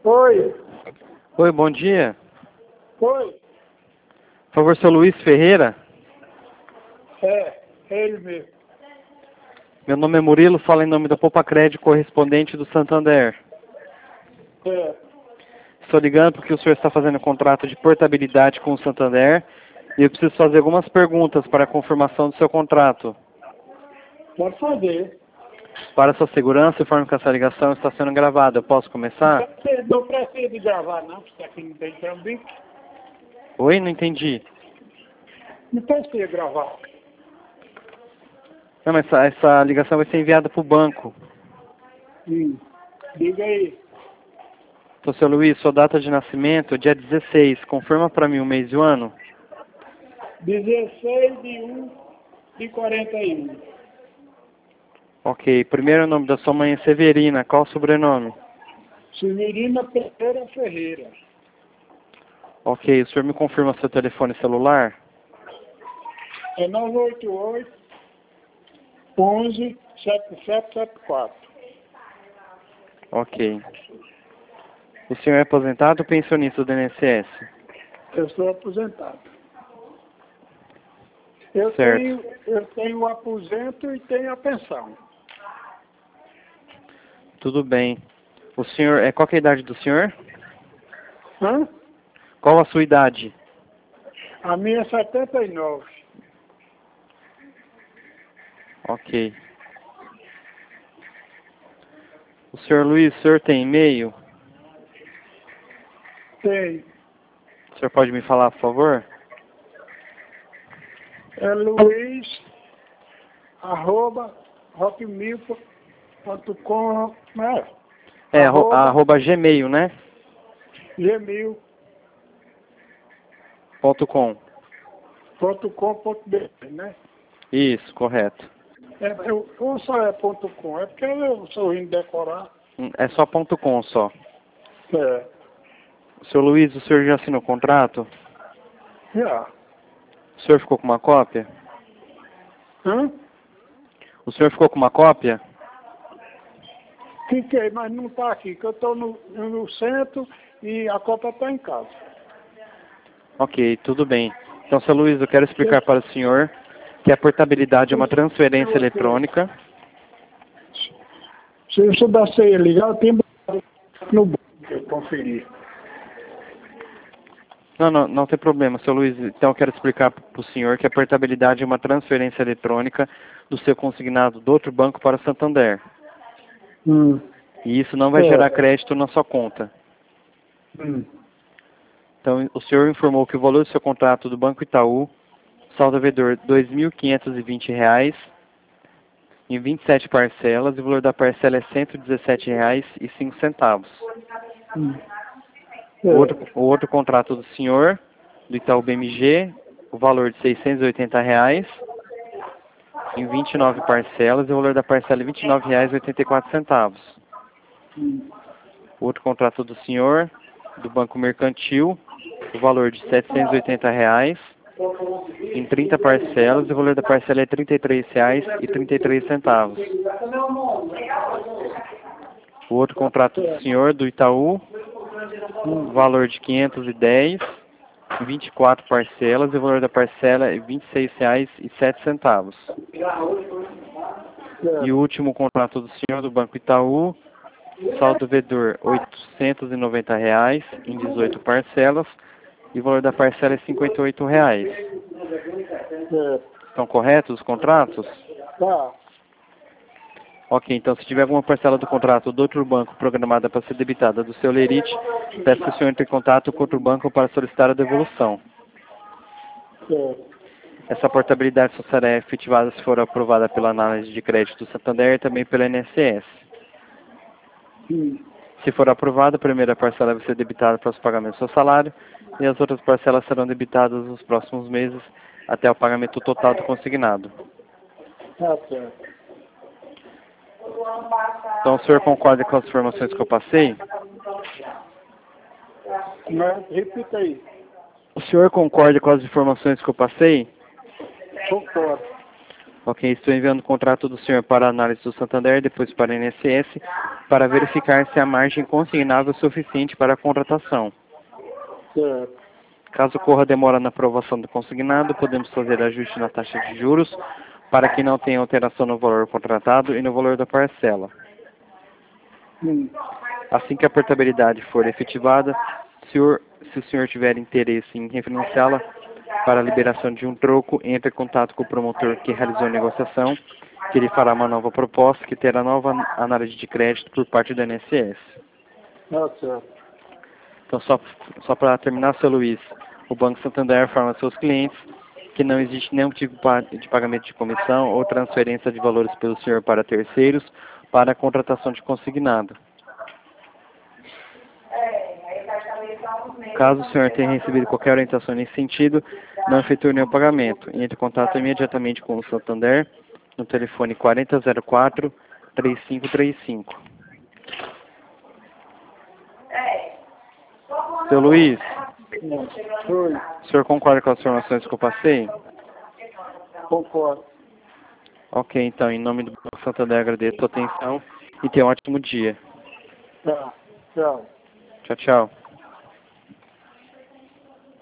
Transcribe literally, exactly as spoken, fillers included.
Oi. Oi, bom dia. Oi. Por favor, seu Luiz Ferreira. É, é ele mesmo. Meu nome é Murilo, falo em nome da Poupa Crédito, correspondente do Santander. É. Estou ligando porque o senhor está fazendo um contrato de portabilidade com o Santander e eu preciso fazer algumas perguntas para a confirmação do seu contrato. Pode fazer. Para sua segurança, informe que essa ligação está sendo gravada. Eu posso começar? Não precisa de gravar, não, porque aqui não tem trambique. Oi, não entendi. Não precisa gravar. Não, mas essa, essa ligação vai ser enviada para o banco. Hum. Diga aí. Então, seu Luiz, sua data de nascimento é dia dezesseis. Confirma para mim o mês e o ano. dezesseis de um de quarenta e um. Ok. Primeiro nome da sua mãe é Severina. Qual o sobrenome? Severina Pereira Ferreira. Ok. O senhor me confirma seu telefone celular? É nove oito oito, onze, sete sete sete quatro. Ok. O senhor é aposentado ou pensionista do I N S S? Eu sou aposentado. Eu Certo. tenho, eu tenho o aposento e tenho a pensão. Tudo bem. O senhor, é, qual que é a idade do senhor? Hã? Qual a sua idade? A minha é setenta e nove. Ok. O senhor Luiz, o senhor tem e-mail? Tem. O senhor pode me falar, por favor? É luiz, arroba, hotmail ponto com, né? É, arro, Arroba, arroba gmail, né? gmail Ponto com. ponto com ponto br, né? Isso, correto. É, eu, ou só é ponto .com, é porque eu sou indo decorar. Hum, É só ponto com só. É, Seu Luiz, o senhor já assinou o contrato? já. O senhor ficou com uma cópia? Hã? O senhor ficou com uma cópia? Fiquei, mas não está aqui, que eu estou no, no centro e a Copa está em casa. Ok, tudo bem. Então, seu Luiz, eu quero explicar para o senhor que a portabilidade é uma transferência eletrônica. Se eu soubesse ligar, eu tenho no banco para eu conferir. Não, não, não tem problema, seu Luiz. Então, eu quero explicar para o senhor que a portabilidade é uma transferência eletrônica do seu consignado do outro banco para o Santander. Hum. E isso não vai É. gerar crédito na sua conta. Hum. Então, o senhor informou que o valor do seu contrato do Banco Itaú, saldo devedor dois mil quinhentos e vinte reais, em vinte e sete parcelas, e o valor da parcela é cento e dezessete reais e cinco centavos. Hum. O É. outro, o outro contrato do senhor, do Itaú B M G, o valor de seiscentos e oitenta reais, em vinte e nove parcelas, e o valor da parcela é vinte e nove reais e oitenta e quatro centavos. Hum. O outro contrato do senhor, do Banco Mercantil, o valor de setecentos e oitenta reais, em trinta parcelas, e o valor da parcela é trinta e três reais e trinta e três centavos. O outro contrato do senhor, do Itaú, o valor de quinhentos e dez, em vinte e quatro parcelas, e o valor da parcela é vinte e seis reais e sete centavos. É. E o último contrato do senhor, do Banco Itaú, saldo devedor oitocentos e noventa reais, em dezoito parcelas, e o valor da parcela é cinquenta e oito reais. É. Estão corretos os contratos? Tá. Ok, então se tiver alguma parcela do contrato do outro banco programada para ser debitada do seu lerite, peço que o senhor entre em contato com outro banco para solicitar a devolução. É. Essa portabilidade só será efetivada se for aprovada pela análise de crédito do Santander e também pela I N S S. Hum. Se for aprovada, a primeira parcela vai ser debitada para os pagamentos do seu salário e as outras parcelas serão debitadas nos próximos meses até o pagamento total do consignado. Tá certo. Então, o senhor concorda com as informações que eu passei? Mas, repita aí. O senhor concorda com as informações que eu passei? Concordo. Ok, estou enviando o contrato do senhor para análise do Santander, depois para a I N S S, para verificar se a margem consignável é suficiente para a contratação. Certo. Caso ocorra demora na aprovação do consignado, podemos fazer ajuste na taxa de juros para que não tenha alteração no valor contratado e no valor da parcela. Hum. Assim que a portabilidade for efetivada, senhor, se o senhor tiver interesse em refinanciá-la para a liberação de um troco, entre em contato com o promotor que realizou a negociação, que ele fará uma nova proposta que terá nova análise de crédito por parte do I N S S. Ah, certo. Então, só, só para terminar, seu Luiz, o Banco Santander informa seus clientes que não existe nenhum tipo de pagamento de comissão ou transferência de valores pelo senhor para terceiros para a contratação de consignado. Caso o senhor tenha recebido qualquer orientação nesse sentido, não efetue nenhum pagamento. Entre em contato imediatamente com o Santander no telefone quarenta zero quatro, três cinco três cinco. Seu Luiz, Oi, o senhor concorda com as informações que eu passei? concordo. Ok, então, em nome do Banco Santander, agradeço a sua atenção e tenha um ótimo dia. Tá, tchau. Tchau, tchau.